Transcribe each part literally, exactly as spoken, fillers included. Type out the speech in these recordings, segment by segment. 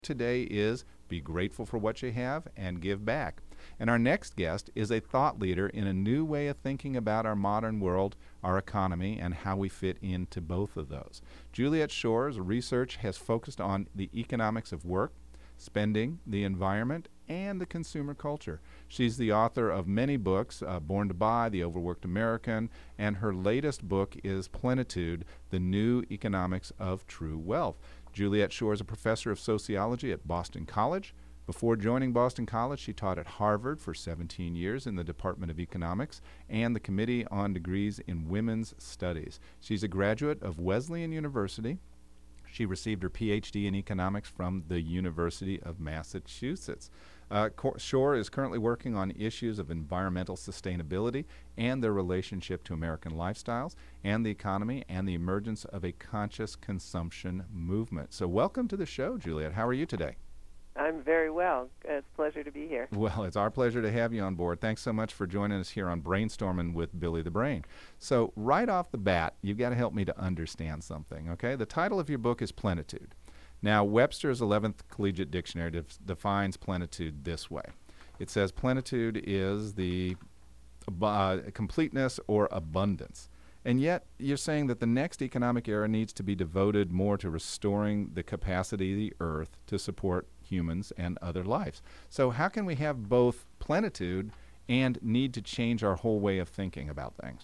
Today is be grateful for what you have and give back. And our next guest is a thought leader in a new way of thinking about our modern world, our economy, and how we fit into both of those. Juliet Schor's research has focused on the economics of work, spending, the environment, and the consumer culture. She's the author of many books, uh, Born to Buy, The Overworked American, and her latest book is Plenitude, The New Economics of True Wealth. Juliet Schor is a professor of sociology at Boston College. Before joining Boston College, she taught at Harvard for seventeen years in the Department of Economics and the Committee on Degrees in Women's Studies. She's a graduate of Wesleyan University. She received her P H D in economics from the University of Massachusetts. Uh, Schor is currently working on issues of environmental sustainability and their relationship to American lifestyles and the economy and the emergence of a conscious consumption movement. So welcome to the show, Juliet. How are you today? I'm very well. It's a pleasure to be here. Well, it's our pleasure to have you on board. Thanks so much for joining us here on Brainstorming with Billy the Brain. So right off the bat, you've got to help me to understand something, okay? The title of your book is Plenitude. Now, Webster's eleventh Collegiate Dictionary def- defines plenitude this way. It says plenitude is the uh, completeness or abundance. And yet, you're saying that the next economic era needs to be devoted more to restoring the capacity of the earth to support humans and other lives. So how can we have both plenitude and need to change our whole way of thinking about things?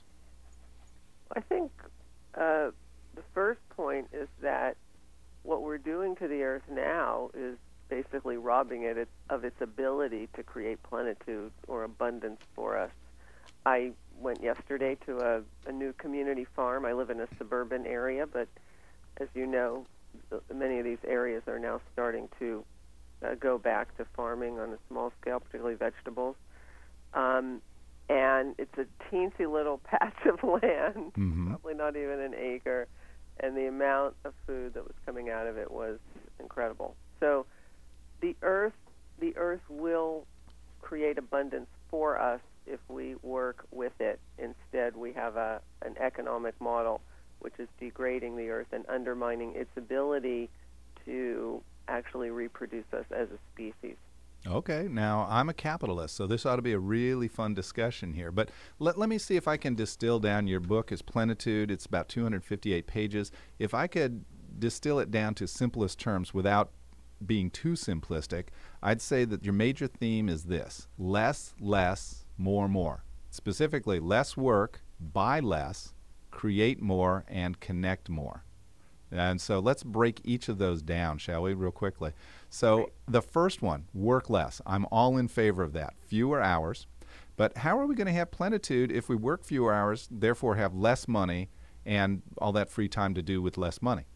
I think uh, the first point is that what we're doing to the earth now is basically robbing it of its ability to create plenitude or abundance for us. I went yesterday to a, a new community farm. I live in a suburban area, but as you know, many of these areas are now starting to uh, go back to farming on a small scale, particularly vegetables. Um, and it's a teensy little patch of land, mm-hmm. probably not even an acre, and the amount of food that was coming out of it was incredible. So the earth, the earth will create abundance for us if we work with it. Instead, we have a an economic model which is degrading the earth and undermining its ability to actually reproduce us as a species. Okay, now I'm a capitalist, so this ought to be a really fun discussion here. But let, let me see if I can distill down your book as Plenitude. It's about two hundred fifty-eight pages. If I could distill it down to simplest terms without being too simplistic, I'd say that your major theme is this: less, less, more, more. Specifically, less work, buy less, create more, and connect more. And so let's break each of those down, shall we, real quickly. So Great. The first one, work less. I'm all in favor of that. Fewer hours. But how are we going to have plenitude if we work fewer hours, therefore have less money and all that free time to do with less money?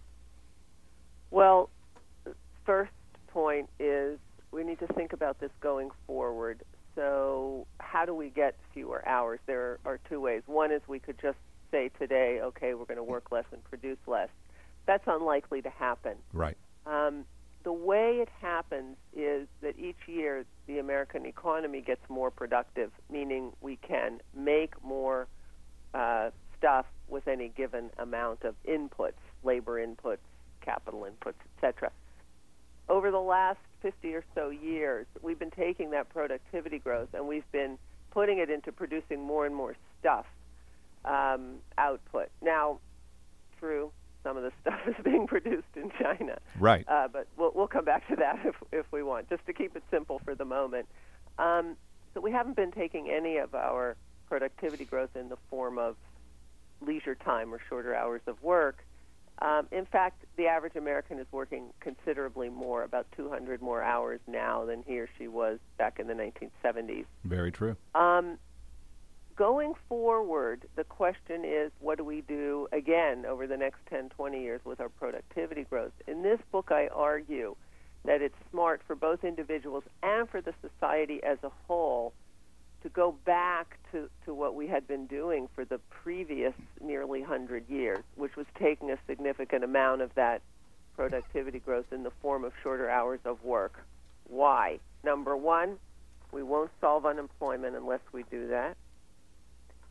Well, first point is we need to think about this going forward. So how do we get fewer hours? There are two ways. One is we could just say today, okay, we're going to work less and produce less. That's unlikely to happen. Right. Um, the way it happens is that each year the American economy gets more productive, meaning we can make more uh, stuff with any given amount of inputs, labor inputs, capital inputs, et cetera. Over the last fifty or so years, we've been taking that productivity growth and we've been putting it into producing more and more stuff, um, output. Now, true, some of the stuff is being produced in China. Right. Uh, but we'll, we'll come back to that if, if we want, just to keep it simple for the moment. Um, so we haven't been taking any of our productivity growth in the form of leisure time or shorter hours of work. Um, in fact, the average American is working considerably more, about two hundred more hours now than he or she was back in the nineteen seventies. Very true. Um, going forward, the question is, what do we do, again, over the next ten, twenty years with our productivity growth? In this book, I argue that it's smart for both individuals and for the society as a whole to go back to, to what we had been doing for the previous nearly one hundred years, which was taking a significant amount of that productivity growth in the form of shorter hours of work. Why? Number one, we won't solve unemployment unless we do that.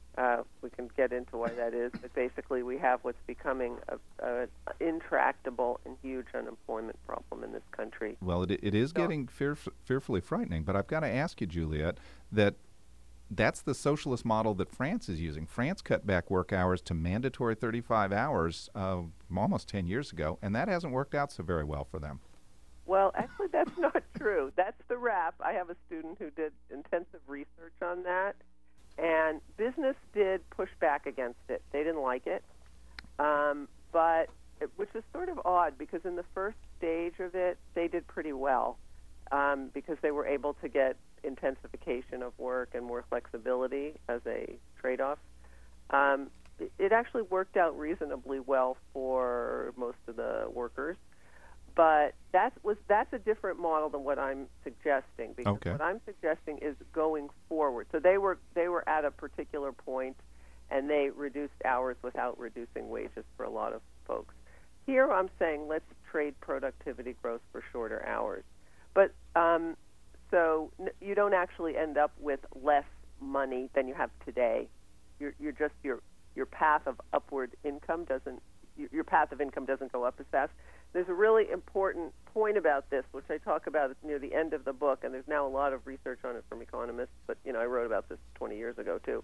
Uh, we can get into why that is, but basically we have what's becoming a, a intractable and huge unemployment problem in this country. Well, it, it is So- getting fear, fearfully frightening, but I've got to ask you, Juliet, that that's the socialist model that France is using. France cut back work hours to mandatory thirty-five hours uh, almost ten years ago, and that hasn't worked out so very well for them. Well, actually, that's not true. That's the rap. I have a student who did intensive research on that, and business did push back against it. They didn't like it, um, but it, which is sort of odd because in the first stage of it, they did pretty well um, because they were able to get intensification of work and more flexibility as a trade-off. Um, it, it actually worked out reasonably well for most of the workers. But that was that's a different model than what I'm suggesting, because Okay. what I'm suggesting is going forward. So they were they were at a particular point, and they reduced hours without reducing wages for a lot of folks. Here I'm saying let's trade productivity growth for shorter hours. But um, so n- you don't actually end up with less money than you have today. You're, you're just your your path of upward income doesn't your, your path of income doesn't go up as fast. There's a really important point about this, which I talk about near the end of the book, and there's now a lot of research on it from economists, but, you know, I wrote about this twenty years ago, too.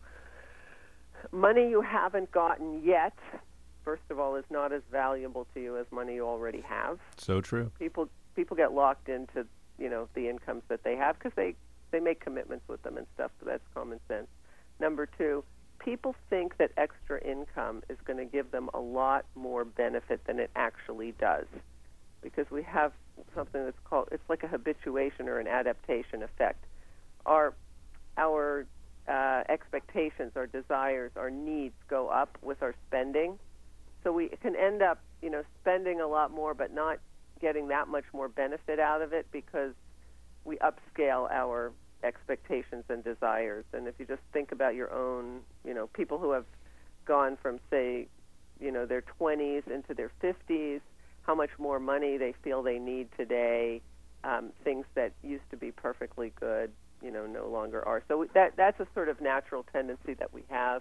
Money you haven't gotten yet, first of all, is not as valuable to you as money you already have. So true. People people get locked into, you know, the incomes that they have because they, they make commitments with them and stuff, so that's common sense. Number two, people think that extra income is going to give them a lot more benefit than it actually does, because we have something that's called, it's like a habituation or an adaptation effect. Our our uh, expectations, our desires, our needs go up with our spending, so we can end up, you know, spending a lot more but not getting that much more benefit out of it because we upscale our expectations and desires. And if you just think about your own, you know, people who have gone from, say, you know, their twenties into their fifties, how much more money they feel they need today, um, things that used to be perfectly good, you know, no longer are. So that that's a sort of natural tendency that we have.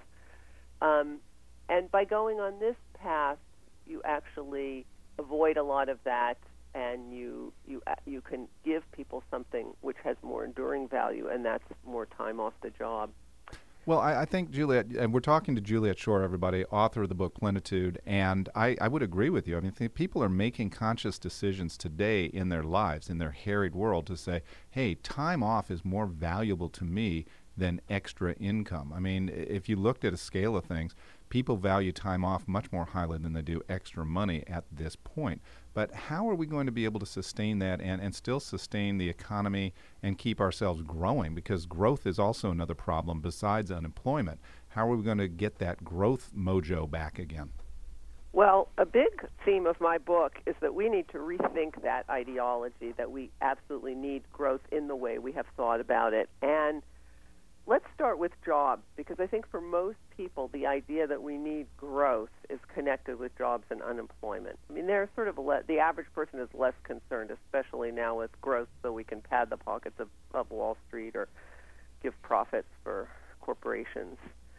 Um, and by going on this path, you actually avoid a lot of that, and you you you can give people something which has more enduring value, and that's more time off the job. Well, I, I think Juliet, and we're talking to Juliet Schor, everybody, author of the book Plenitude, and I, I would agree with you. I mean, I think people are making conscious decisions today in their lives, in their harried world, to say, hey, time off is more valuable to me than extra income. I mean, if you looked at a scale of things, people value time off much more highly than they do extra money at this point. But how are we going to be able to sustain that and, and still sustain the economy and keep ourselves growing? Because growth is also another problem besides unemployment. How are we going to get that growth mojo back again? Well, a big theme of my book is that we need to rethink that ideology, that we absolutely need growth in the way we have thought about it. And let's start with jobs, because I think for most people, the idea that we need growth is connected with jobs and unemployment. I mean, they're sort of le- the average person is less concerned, especially now with growth, so we can pad the pockets of, of Wall Street or give profits for corporations,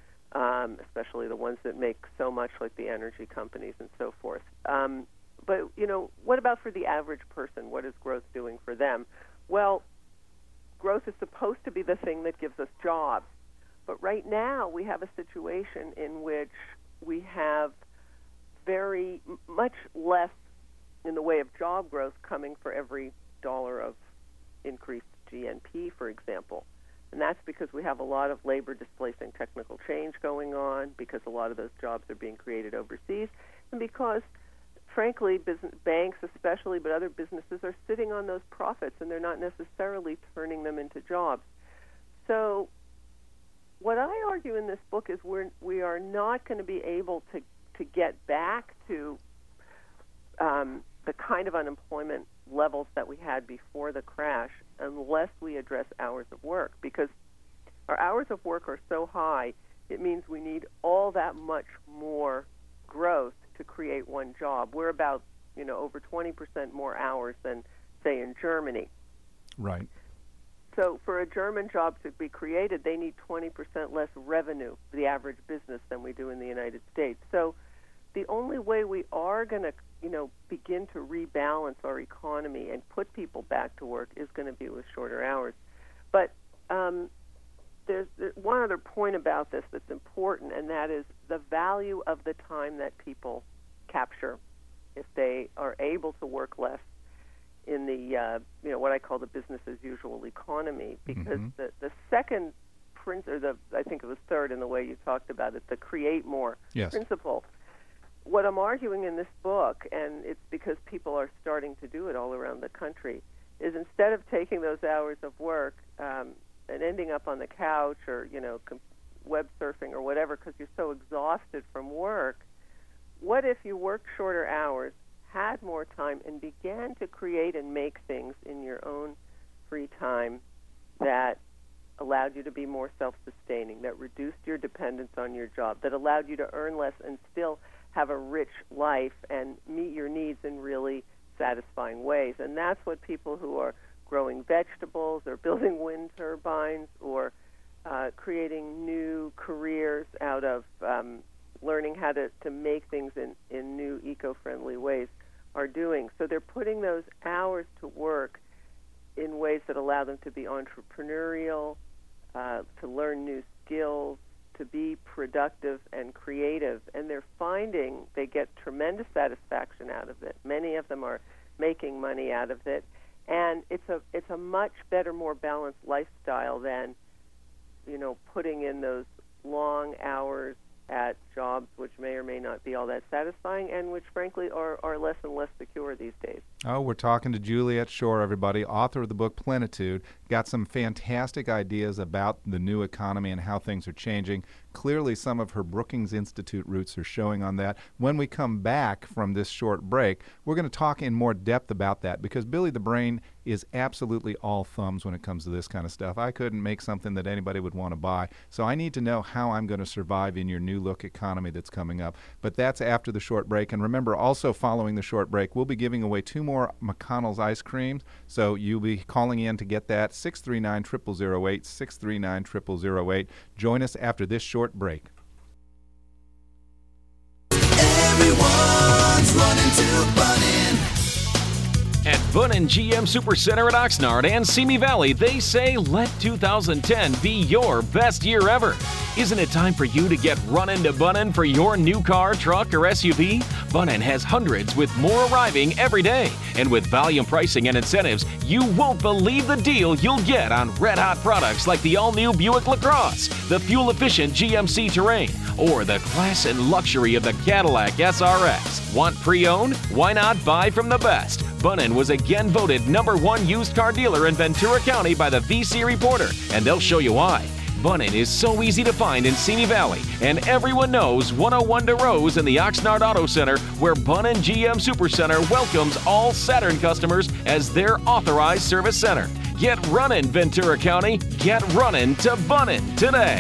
um, especially the ones that make so much, like the energy companies and so forth. Um, but, you know, what about for the average person? What is growth doing for them? Well, growth is supposed to be the thing that gives us jobs. But right now we have a situation in which we have very m- much less in the way of job growth coming for every dollar of increased G N P, for example. And that's because we have a lot of labor displacing technical change going on, because a lot of those jobs are being created overseas, and because frankly, business, banks especially, but other businesses are sitting on those profits, and they're not necessarily turning them into jobs. So what I argue in this book is we're, we are not going to be able to, to get back to um, the kind of unemployment levels that we had before the crash unless we address hours of work, because our hours of work are so high, it means we need all that much more growth to create one job. We're about, you know, over twenty percent more hours than, say, in Germany. Right. so for a German job to be created, they need twenty percent less revenue, the average business, than we do in the United States. So the only way we are going to, you know, begin to rebalance our economy and put people back to work is going to be with shorter hours. But um, there's, there's one other point about this that's important, and that is the value of the time that people capture if they are able to work less in the, uh, you know, what I call the business as usual economy. Because mm-hmm. the, the second prin- or the I think it was third in the way you talked about it, the create more yes. principle. What I'm arguing in this book, and it's because people are starting to do it all around the country, is instead of taking those hours of work um, and ending up on the couch or, you know, com- web surfing or whatever because you're so exhausted from work, what if you worked shorter hours, had more time, and began to create and make things in your own free time that allowed you to be more self-sustaining, that reduced your dependence on your job, that allowed you to earn less and still have a rich life and meet your needs in really satisfying ways. And that's what people who are growing vegetables or building wind turbines or uh, creating new careers out of um, learning how to, to make things in, in new eco-friendly ways are doing. So they're putting those hours to work in ways that allow them to be entrepreneurial, uh, to learn new skills, to be productive and creative, and they're finding they get tremendous satisfaction out of it. Many of them are making money out of it, and it's a it's a much better, more balanced lifestyle than, you know, putting in those long hours at jobs which may or may not be all that satisfying and which, frankly, are, are less and less secure these days. Oh, we're talking to Juliet Schor, everybody, author of the book Plenitude. Got some fantastic ideas about the new economy and how things are changing. Clearly, some of her Brookings Institute roots are showing on that. When we come back from this short break, we're going to talk in more depth about that because Billy the Brain is absolutely all thumbs when it comes to this kind of stuff. I couldn't make something that anybody would want to buy, so I need to know how I'm going to survive in your new look economy that's coming up. But that's after the short break. And remember, also following the short break, we'll be giving away two more McConnell's ice creams, so you'll be calling in to get that. six three nine, zero zero zero eight, six three nine, zero zero zero eight. Join us after this short break. Everyone's running to Bunnin. At Bunnin G M Supercenter at Oxnard and Simi Valley, they say let two thousand ten be your best year ever. Isn't it time for you to get running to Bunnin for your new car, truck, or S U V? Bunnin has hundreds with more arriving every day. And with volume pricing and incentives, you won't believe the deal you'll get on red-hot products like the all-new Buick LaCrosse, the fuel-efficient G M C Terrain, or the class and luxury of the Cadillac S R X. Want pre-owned? Why not buy from the best? Bunnin was again voted number one used car dealer in Ventura County by the V C Reporter, and they'll show you why. Bunnin is so easy to find in Simi Valley, and everyone knows one oh one DeRose in the Oxnard Auto Center, where Bunnin G M Supercenter welcomes all Saturn customers as their authorized service center. Get running, Ventura County. Get running to Bunnin today.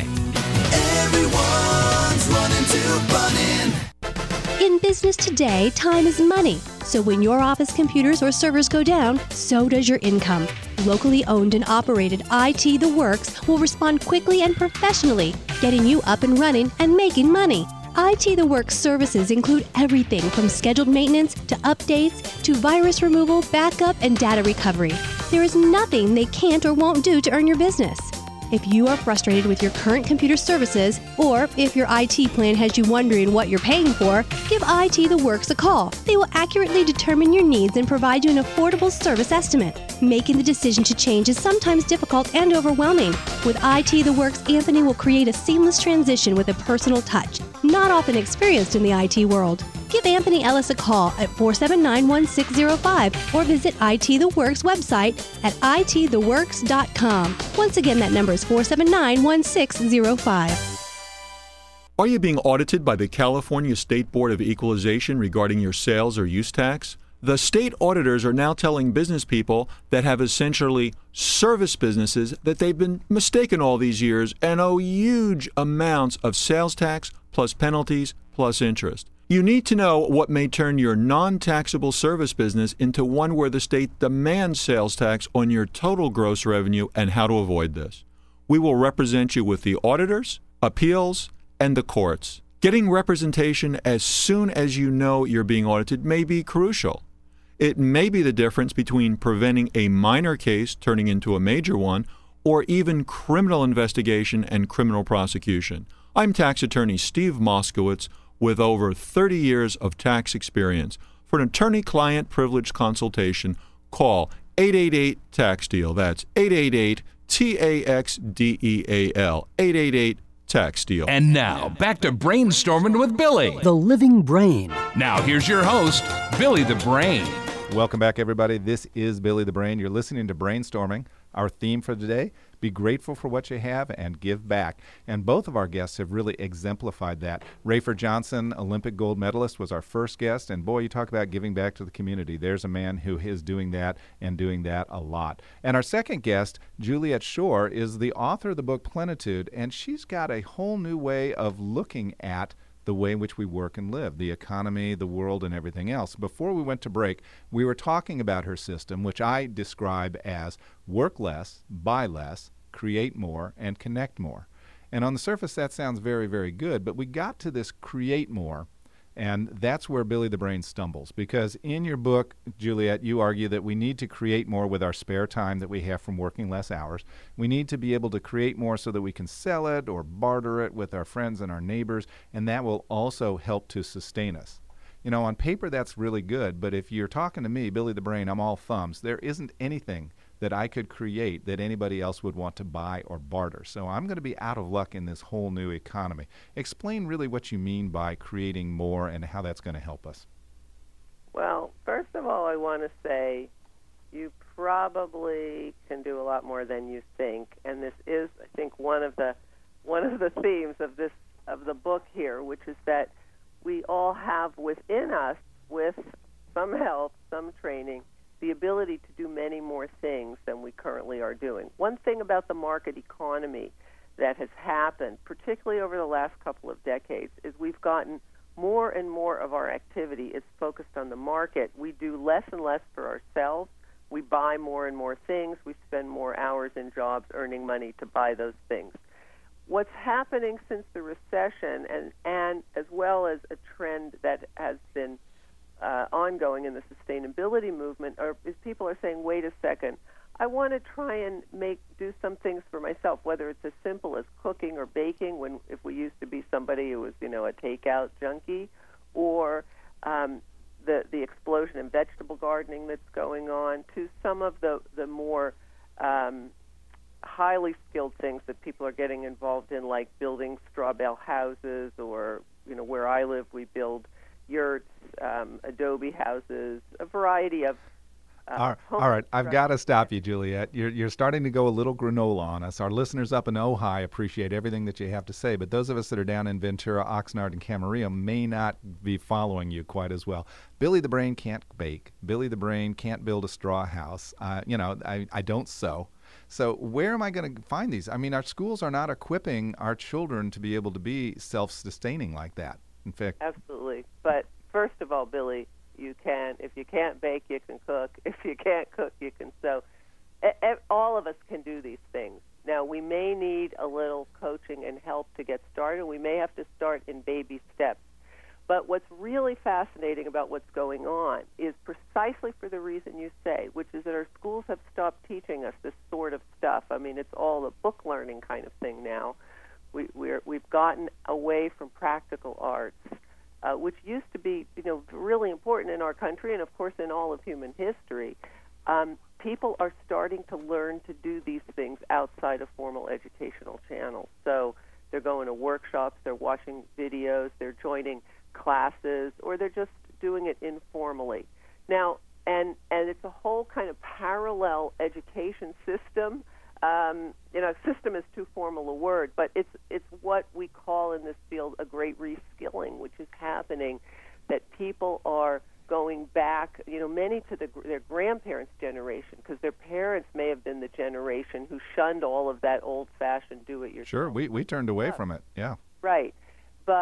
Everyone's running to Bunnin. In business today, time is money. So when your office computers or servers go down, so does your income. Locally owned and operated I T The Works will respond quickly and professionally, getting you up and running and making money. I T The Works services include everything from scheduled maintenance to updates to virus removal, backup, and data recovery. There is nothing they can't or won't do to earn your business. If you are frustrated with your current computer services, or if your I T plan has you wondering what you're paying for, give I T The Works a call. They will accurately determine your needs and provide you an affordable service estimate. Making the decision to change is sometimes difficult and overwhelming. With I T The Works, Anthony will create a seamless transition with a personal touch, not often experienced in the I T world. Give Anthony Ellis a call at four seven nine, one six zero five or visit I T The Works website at I T the works dot com. Once again, that number is four seven nine, one six zero five. Are you being audited by the California State Board of Equalization regarding your sales or use tax? The state auditors are now telling business people that have essentially service businesses that they've been mistaken all these years and owe huge amounts of sales tax plus penalties plus interest. You need to know what may turn your non-taxable service business into one where the state demands sales tax on your total gross revenue and how to avoid this. We will represent you with the auditors, appeals, and the courts. Getting representation as soon as you know you're being audited may be crucial. It may be the difference between preventing a minor case turning into a major one, or even criminal investigation and criminal prosecution. I'm tax attorney Steve Moskowitz with over thirty years of tax experience. For an attorney-client privilege consultation, call eight eight eight, tax deal. That's eight eight eight, T A X D E A L, eight eight eight, tax deal. And now, back to Brainstorming with Billy, the living brain. Now, here's your host, Billy the Brain. Welcome back, everybody. This is Billy the Brain. You're listening to Brainstorming. Our theme for today, be grateful for what you have and give back. And both of our guests have really exemplified that. Rafer Johnson, Olympic gold medalist, was our first guest. And boy, you talk about giving back to the community. There's a man who is doing that and doing that a lot. And our second guest, Juliet Schor, is the author of the book Plenitude. And she's got a whole new way of looking at the way in which we work and live, the economy, the world, and everything else. Before we went to break, we were talking about her system, which I describe as work less, buy less, create more, and connect more. And on the surface, that sounds very, very good, but we got to this create more, and that's where Billy the Brain stumbles. Because in your book, Juliet, you argue that we need to create more with our spare time that we have from working less hours. We need to be able to create more so that we can sell it or barter it with our friends and our neighbors, and that will also help to sustain us. You know, on paper, that's really good, but if you're talking to me, Billy the Brain, I'm all thumbs. There isn't anything that I could create that anybody else would want to buy or barter. So I'm going to be out of luck in this whole new economy. Explain really what you mean by creating more and how that's going to help us. Well, first of all, I want to say you probably can do a lot more than you think, and this is, I think, one of the one of the themes of this of the book here, which is that we all have within us, with some help, some training, the ability to do many more things than we currently are doing. One thing about the market economy that has happened, particularly over the last couple of decades, is we've gotten more and more of our activity is focused on the market. We do less and less for ourselves. We buy more and more things. We spend more hours in jobs earning money to buy those things. What's happening since the recession, and, and as well as a trend that has been Uh, ongoing in the sustainability movement, are, is people are saying, wait a second, I want to try and make do some things for myself, whether it's as simple as cooking or baking, when if we used to be somebody who was, you know, a takeout junkie, or um, the the explosion in vegetable gardening that's going on, to some of the, the more um, highly skilled things that people are getting involved in, like building straw bale houses, or, you know, where I live, we build yurts, um, adobe houses, a variety of uh, all right, all right. I've got to stop you, Juliet. You're, you're starting to go a little granola on us. Our listeners up in Ojai appreciate everything that you have to say, but those of us that are down in Ventura, Oxnard, and Camarillo may not be following you quite as well. Billy the Brain can't bake. Billy the Brain can't build a straw house. Uh, you know, I, I don't sew. So where am I going to find these? I mean, our schools are not equipping our children to be able to be self-sustaining like that. In fact, absolutely. But first of all, Billy, you can. If you can't bake, you can cook. If you can't cook, you can sew. All of us can do these things. Now, we may need a little coaching and help to get started. We may have to start in baby steps. But what's really fascinating about what's going on is precisely for the reason you say, which is that our schools have stopped teaching us this sort of stuff. I mean, it's all a book learning kind of thing now. We, we're, we've gotten away from practical arts, uh, which used to be, you know, really important in our country and, of course, in all of human history. Um, people are starting to learn to do these things outside of formal educational channels. So they're going to workshops, they're watching videos, they're joining classes, or they're just doing it informally. Now, and and it's a whole kind of parallel education system. Um, you know, system is too formal a word, but it's it's what we call in this field a great reskilling, which is happening, that people are going back, you know, many to the, their grandparents' generation, because their parents may have been the generation who shunned all of that old-fashioned do-it-yourself. Sure, we, we turned away from it, yeah. Right, but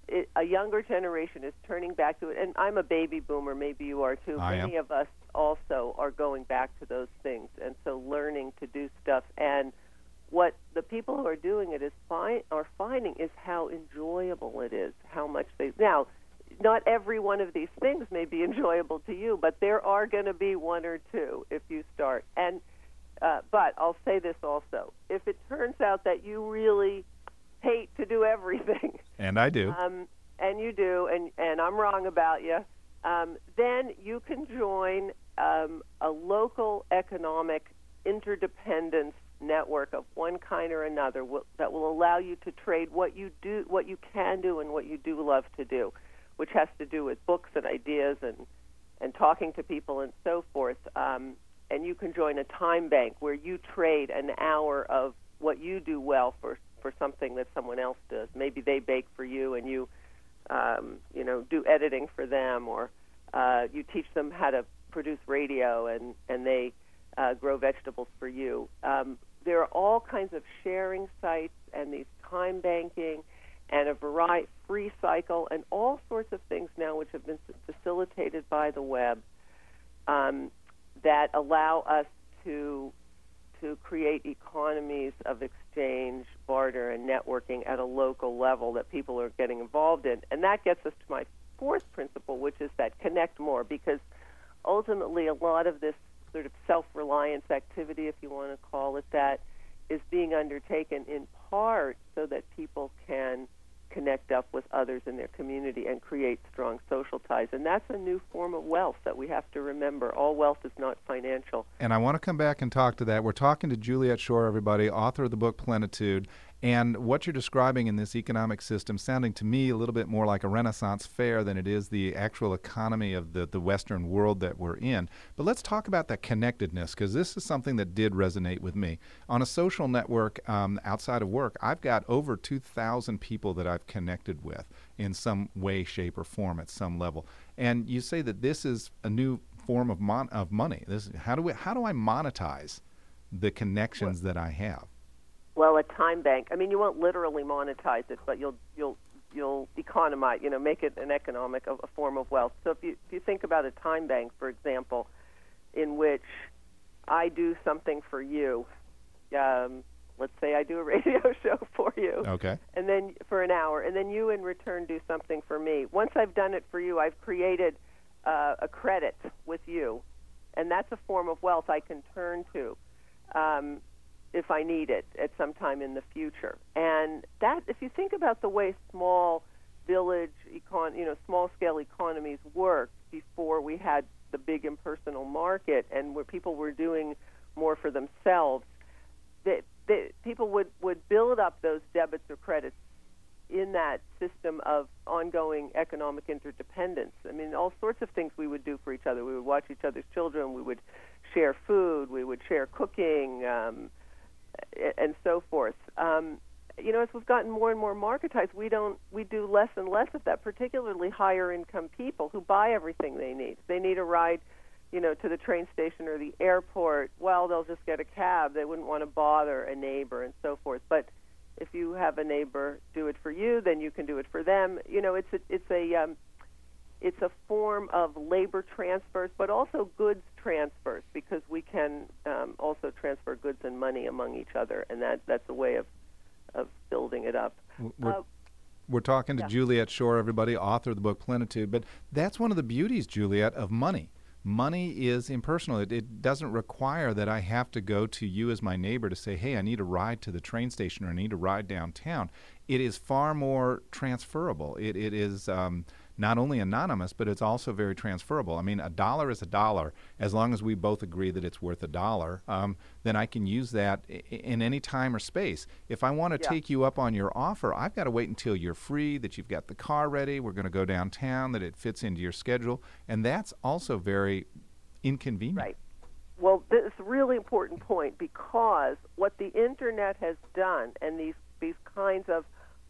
it, a younger generation is turning back to it. And I'm a baby boomer, maybe you are too. I Many am. of us also are going back to those things, and so learning to do stuff. And what the people who are doing it is fi- are finding is how enjoyable it is, how much they now. Not every one of these things may be enjoyable to you, but there are going to be one or two if you start. And uh, but I'll say this also: if it turns out that you really hate to do everything, And I do. um, and you do, and and I'm wrong about you, um, then you can join um, a local economic interdependence network of one kind or another will, that will allow you to trade what you do, what you can do, and what you do love to do, which has to do with books and ideas and and talking to people and so forth. Um, and you can join a time bank where you trade an hour of what you do well for for something that someone else does. Maybe they bake for you and you um, you know do editing for them, or uh, you teach them how to produce radio and and they uh, grow vegetables for you. Um, there are all kinds of sharing sites and these time banking and a variety, free cycle, and all sorts of things now which have been facilitated by the web um, that allow us to to create economies of exchange, barter, and networking at a local level that people are getting involved in. And that gets us to my fourth principle, which is that connect more, because ultimately a lot of this sort of self-reliance activity, if you want to call it that, is being undertaken in part so that people can connect up with others in their community and create strong social ties. And that's a new form of wealth that we have to remember. All wealth is not financial. And I want to come back and talk to that. We're talking to Juliet Schor, everybody, author of the book Plenitude. And what you're describing in this economic system sounding to me a little bit more like a Renaissance fair than it is the actual economy of the, the Western world that we're in. But let's talk about that connectedness, because this is something that did resonate with me. On a social network um, outside of work, I've got over two thousand people that I've connected with in some way, shape, or form at some level. And you say that this is a new form of mon- of money. This how do we how do I monetize the connections that I have? Well, a time bank. I mean, you won't literally monetize it, but you'll you'll you'll economize. You know, make it an economic, a, a form of wealth. So if you if you think about a time bank, for example, in which I do something for you, um, let's say I do a radio show for you, Okay. and then for an hour, and then you in return do something for me. Once I've done it for you, I've created uh, a credit with you, and that's a form of wealth I can turn to. Um, if I need it at some time in the future. And that, if you think about the way small village, econ, you know, small-scale economies worked before we had the big impersonal market and where people were doing more for themselves, they, they, people would, would build up those debits or credits in that system of ongoing economic interdependence. I mean, all sorts of things we would do for each other. We would watch each other's children. We would share food. We would share cooking, um, and so forth. Um, you know, as we've gotten more and more marketized, we don't we do less and less of that, particularly higher income people who buy everything they need. They need a ride, you know, to the train station or the airport. Well, they'll just get a cab. They wouldn't want to bother a neighbor and so forth. But if you have a neighbor do it for you, then you can do it for them. You know, it's a, it's a um, it's a form of labor transfers, but also goods transfers, because we can um, also transfer goods and money among each other, and that, that's a way of of building it up. We're, Uh, we're talking to yeah. Juliet Schor, everybody, author of the book Plenitude. But that's one of the beauties, Juliet, of money. Money is impersonal. It, it doesn't require that I have to go to you as my neighbor to say, hey, I need a ride to the train station or I need a ride downtown. It is far more transferable. It, it is um, not only anonymous, but it's also very transferable. I mean, a dollar is a dollar. As long as we both agree that it's worth a dollar, um, then I can use that I- in any time or space. If I want to Yeah. take you up on your offer, I've got to wait until you're free, that you've got the car ready, we're going to go downtown, that it fits into your schedule. And that's also very inconvenient. Right. Well, this is a really important point, because what the Internet has done, and these, these kinds of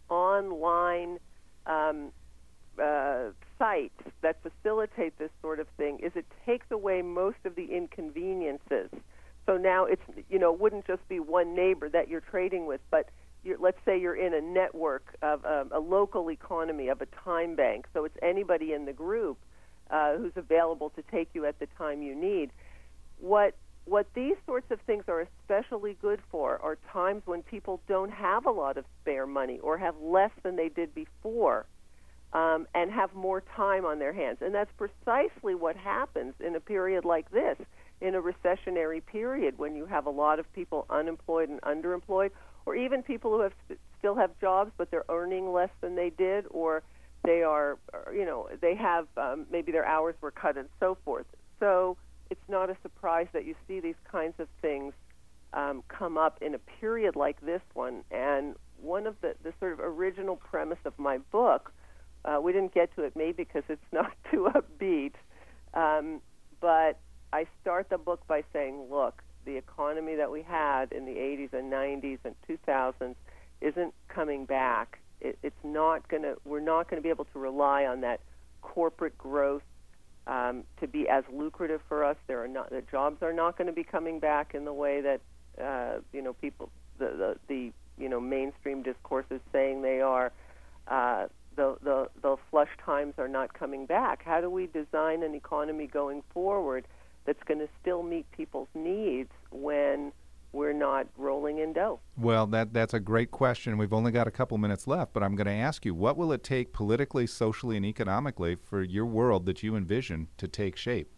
online um, uh, sites that facilitate this sort of thing, is it takes away most of the inconveniences. So now it's, you know, it wouldn't just be one neighbor that you're trading with, but you're, let's say you're in a network of um, a local economy of a time bank, so it's anybody in the group uh, who's available to take you at the time you need. What what these sorts of things are especially good for are times when people don't have a lot of spare money or have less than they did before, um, and have more time on their hands. And that's precisely what happens in a period like this, in a recessionary period when you have a lot of people unemployed and underemployed, or even people who have st- still have jobs but they're earning less than they did, or they are, you know, they have um, maybe their hours were cut and so forth. So it's not a surprise that you see these kinds of things um, come up in a period like this one. And one of the, the sort of original premise of my book, uh, we didn't get to it maybe because it's not too upbeat, um, but I start the book by saying, look, the economy that we had in the eighties and nineties and two thousands isn't coming back. It, it's not going to, we're not going to be able to rely on that corporate growth Um, to be as lucrative for us. There are not, the jobs are not going to be coming back in the way that uh, you know people, the, the the you know mainstream discourse is saying they are. Uh, the the the flush times are not coming back. How do we design an economy going forward that's going to still meet people's needs when we're not rolling in dough? Well, that that's a great question. We've only got a couple minutes left, but I'm going to ask you, what will it take politically, socially, and economically for your world that you envision to take shape?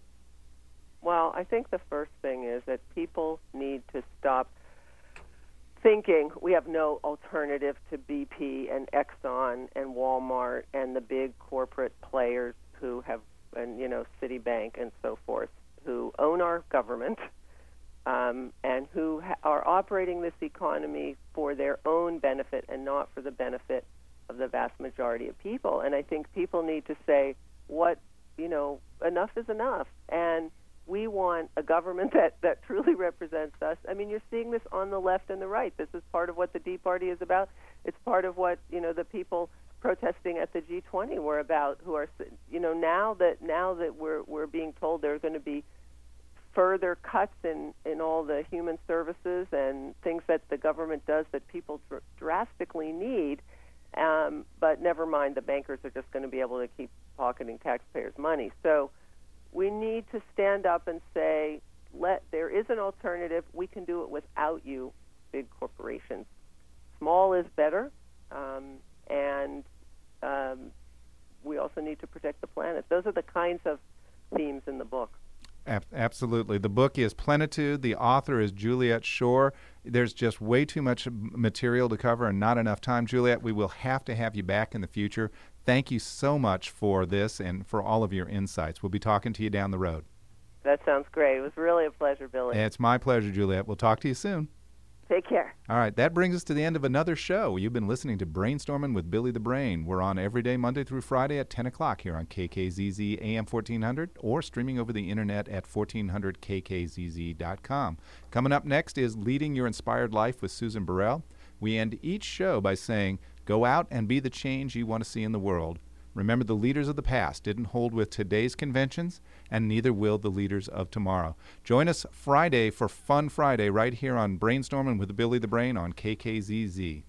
Well, I think the first thing is that people need to stop thinking we have no alternative to B P and Exxon and Walmart and the big corporate players who have, and you know, Citibank and so forth, who own our government, Um, and who ha- are operating this economy for their own benefit and not for the benefit of the vast majority of people. And I think people need to say, what, you know, enough is enough. And we want a government that, that truly represents us. I mean, you're seeing this on the left and the right. This is part of what the Tea Party is about. It's part of what, you know, the people protesting at the G twenty were about, who are, you know, now that now that we're we're being told there are going to be further cuts in, in all the human services and things that the government does that people dr- drastically need, um, but never mind, the bankers are just going to be able to keep pocketing taxpayers' money. So we need to stand up and say, let there is an alternative. We can do it without you, big corporations. Small is better, um, and um, we also need to protect the planet. Those are the kinds of themes in the book. Absolutely. The book is Plenitude. The author is Juliet Schor. There's just way too much material to cover and not enough time, Juliet. We will have to have you back in the future. Thank you so much for this and for all of your insights. We'll be talking to you down the road. That sounds great. It was really a pleasure, Billy. It's my pleasure, Juliet. We'll talk to you soon. Take care. All right, that brings us to the end of another show. You've been listening to Brainstorming with Billy the Brain. We're on every day, Monday through Friday at ten o'clock here on K K Z Z A M fourteen hundred or streaming over the internet at fourteen hundred K K Z Z dot com. Coming up next is Leading Your Inspired Life with Susan Burrell. We end each show by saying, go out and be the change you want to see in the world. Remember, the leaders of the past didn't hold with today's conventions, and neither will the leaders of tomorrow. Join us Friday for Fun Friday right here on Brainstorming with Billy the Brain on K K Z Z.